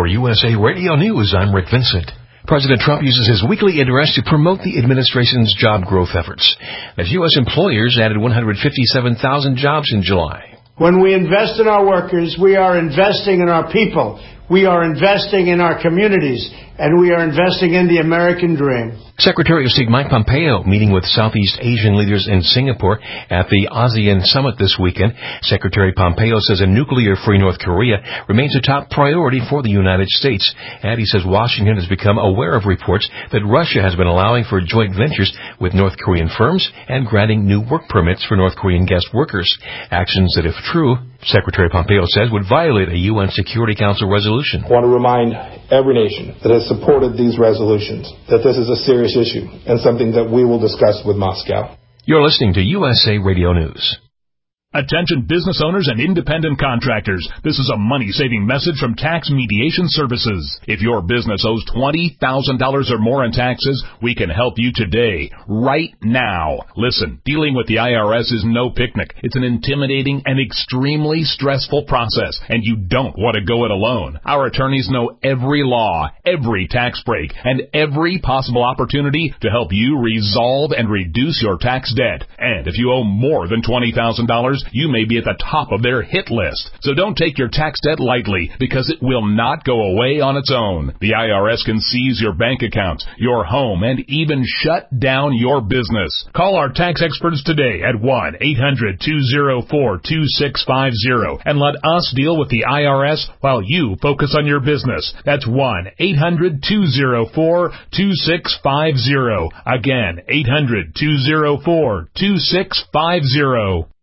USA Radio News, I'm Rick Vincent. President Trump uses his weekly address to promote the administration's job growth efforts, as U.S. employers added 157,000 jobs in July. When we invest in our workers, we are investing in our people. We are investing in our communities, and we are investing in the American dream. Secretary of State Mike Pompeo meeting with Southeast Asian leaders in Singapore at the ASEAN Summit this weekend. Secretary Pompeo says a nuclear-free North Korea remains a top priority for the United States. And he says Washington has become aware of reports that Russia has been allowing for joint ventures with North Korean firms and granting new work permits for North Korean guest workers. Actions that, if true, Secretary Pompeo says would violate a UN Security Council resolution. I want to remind every nation that has supported these resolutions that this is a serious issue and something that we will discuss with Moscow. You're listening to USA Radio News. Attention business owners and independent contractors. This is a money-saving message from Tax Mediation Services. If your business owes $20,000 or more in taxes, we can help you today, right now. Listen, dealing with the IRS is no picnic. It's an intimidating and extremely stressful process, and you don't want to go it alone. Our attorneys know every law, every tax break, and every possible opportunity to help you resolve and reduce your tax debt. And if you owe more than $20,000, you may be at the top of their hit list. So don't take your tax debt lightly, because it will not go away on its own. The IRS can seize your bank accounts, your home, and even shut down your business. Call our tax experts today at 1-800-204-2650 and let us deal with the IRS while you focus on your business. That's 1-800-204-2650. Again, 800-204-2650.